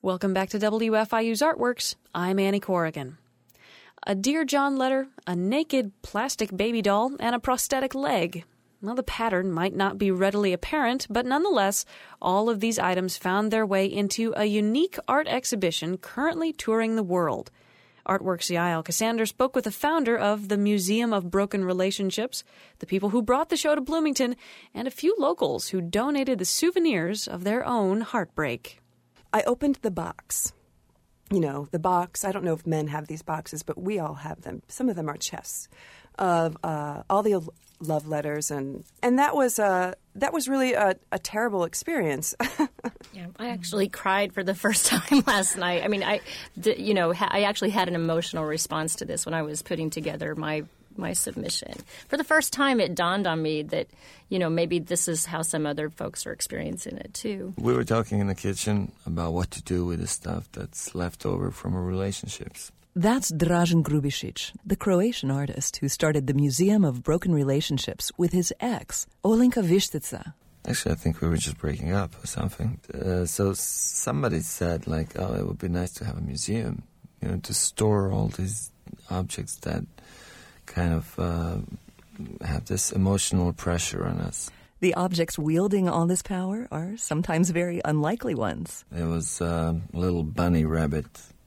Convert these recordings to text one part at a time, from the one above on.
Welcome back to WFIU's Artworks. I'm Annie Corrigan. A Dear John letter, a naked plastic baby doll, and a prosthetic leg. Well, the pattern might not be readily apparent, but nonetheless, all of these items found their way into a unique art exhibition currently touring the world. Artworks' Yael Ksander spoke with the founder of the Museum of Broken Relationships, the people who brought the show to Bloomington, and a few locals who donated the souvenirs of their own heartbreak. I opened the box. You know, the box, I don't know if men have these boxes, but we all have them. Some of them are chests of all the love letters, and that was really a terrible experience. Yeah, I actually cried for the first time last night. I mean, I actually had an emotional response to this when I was putting together my submission. For the first time, it dawned on me that, maybe this is how some other folks are experiencing it, too. We were talking in the kitchen about what to do with the stuff that's left over from our relationships. That's Dražen Grubisic, the Croatian artist who started the Museum of Broken Relationships with his ex, Olenka Vištica. Actually, I think we were just breaking up or something. So somebody said, it would be nice to have a museum, to store all these objects that kind of have this emotional pressure on us. The objects wielding all this power are sometimes very unlikely ones. It was a little bunny rabbit.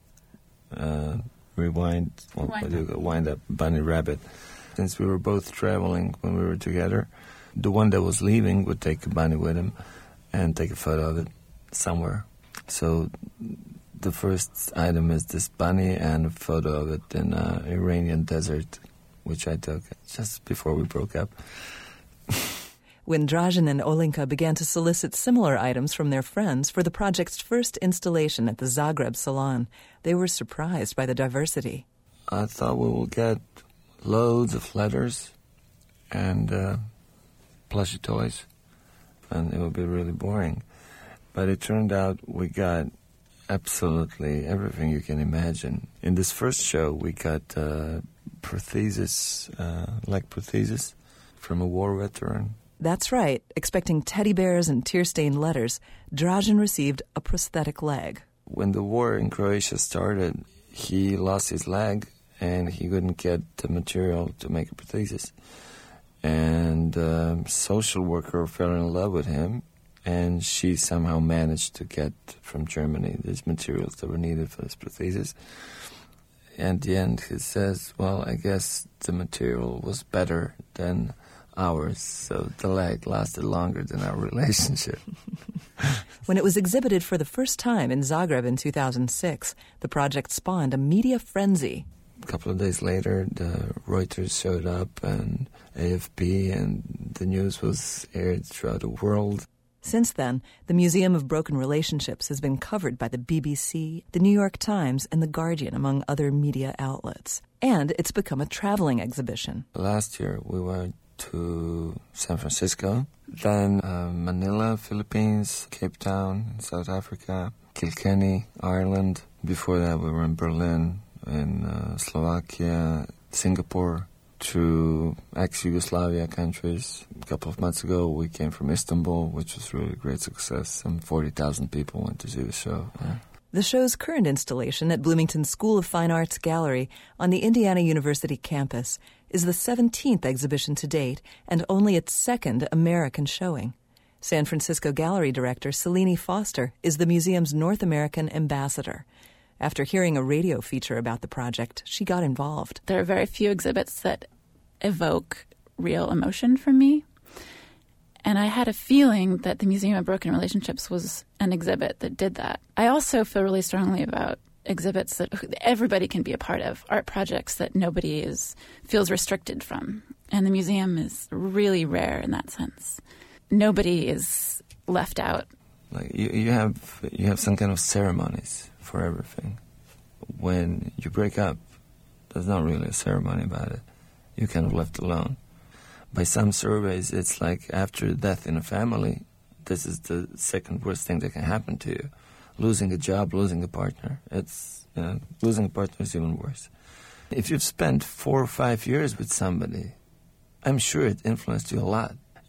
Wind up bunny rabbit. Since we were both traveling when we were together, the one that was leaving would take a bunny with him and take a photo of it somewhere. So the first item is this bunny and a photo of it in an Iranian desert, which I took just before we broke up. When Dražen and Olenka began to solicit similar items from their friends for the project's first installation at the Zagreb Salon, they were surprised by the diversity. I thought we will get loads of letters and plushy toys, and it would be really boring. But it turned out we got absolutely everything you can imagine. In this first show, we got prosthesis, leg prosthesis from a war veteran. That's right. Expecting teddy bears and tear-stained letters, Dražen received a prosthetic leg. When the war in Croatia started, he lost his leg and he couldn't get the material to make a prosthesis. And a social worker fell in love with him, and she somehow managed to get from Germany these materials that were needed for this prosthesis. At the end, he says, well, I guess the material was better than ours, so the leg lasted longer than our relationship. When it was exhibited for the first time in Zagreb in 2006, the project spawned a media frenzy. A couple of days later, the Reuters showed up and AFP, and the news was aired throughout the world. Since then, the Museum of Broken Relationships has been covered by the BBC, the New York Times, and The Guardian, among other media outlets. And it's become a traveling exhibition. Last year, we went to San Francisco, then Manila, Philippines, Cape Town, South Africa, Kilkenny, Ireland. Before that, we were in Berlin, in Slovakia, Singapore, to ex-Yugoslavia countries. A couple of months ago, we came from Istanbul, which was really a great success. Some 40,000 people went to see the show. Yeah. The show's current installation at Bloomington School of Fine Arts Gallery on the Indiana University campus is the 17th exhibition to date and only its second American showing. San Francisco Gallery Director Selene Foster is the museum's North American ambassador. After hearing a radio feature about the project, she got involved. There are very few exhibits that evoke real emotion from me. And I had a feeling that the Museum of Broken Relationships was an exhibit that did that. I also feel really strongly about exhibits that everybody can be a part of, art projects that nobody feels restricted from. And the museum is really rare in that sense. Nobody is left out. Like you have some kind of ceremonies for everything. When you break up, there's not really a ceremony about it. You're kind of left alone. By some surveys, it's like after death in a family, this is the second worst thing that can happen to you. Losing a job, losing a partner. Losing a partner is even worse. If you've spent 4 or 5 years with somebody, I'm sure it influenced you a lot.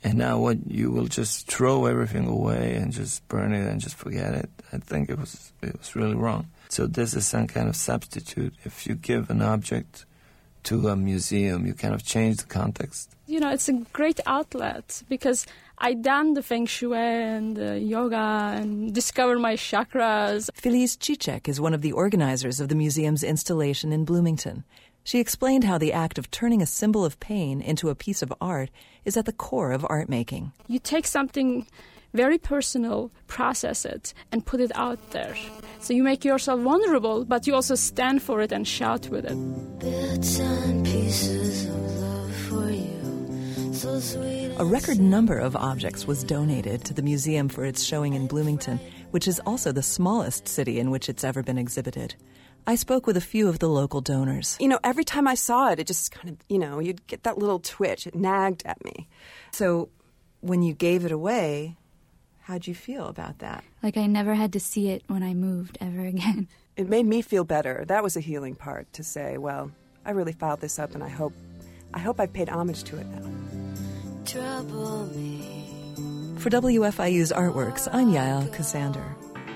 And now what, you will just throw everything away and just burn it and just forget it. I think it was really wrong. So this is some kind of substitute. If you give an object to a museum, you kind of change the context. You know, it's a great outlet because I done the Feng Shui and yoga and discovered my chakras. Felice Cicek is one of the organizers of the museum's installation in Bloomington. She explained how the act of turning a symbol of pain into a piece of art is at the core of art making. You take something very personal, process it, and put it out there. So you make yourself vulnerable, but you also stand for it and shout with it. Bits and pieces of love for you, so sweet. A record number of objects was donated to the museum for its showing in Bloomington, which is also the smallest city in which it's ever been exhibited. I spoke with a few of the local donors. You know, every time I saw it, it just kind of, you know, you'd get that little twitch. It nagged at me. So when you gave it away, how'd you feel about that? Like I never had to see it when I moved ever again. It made me feel better. That was a healing part, to say, well, I really filed this up, and I hope I've paid homage to it now. Trouble me. For WFIU's Artworks, I'm Yael Cassander.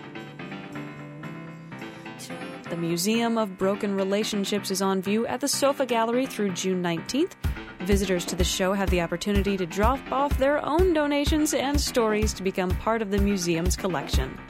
The Museum of Broken Relationships is on view at the Sofa Gallery through June 19th. Visitors to the show have the opportunity to drop off their own donations and stories to become part of the museum's collection.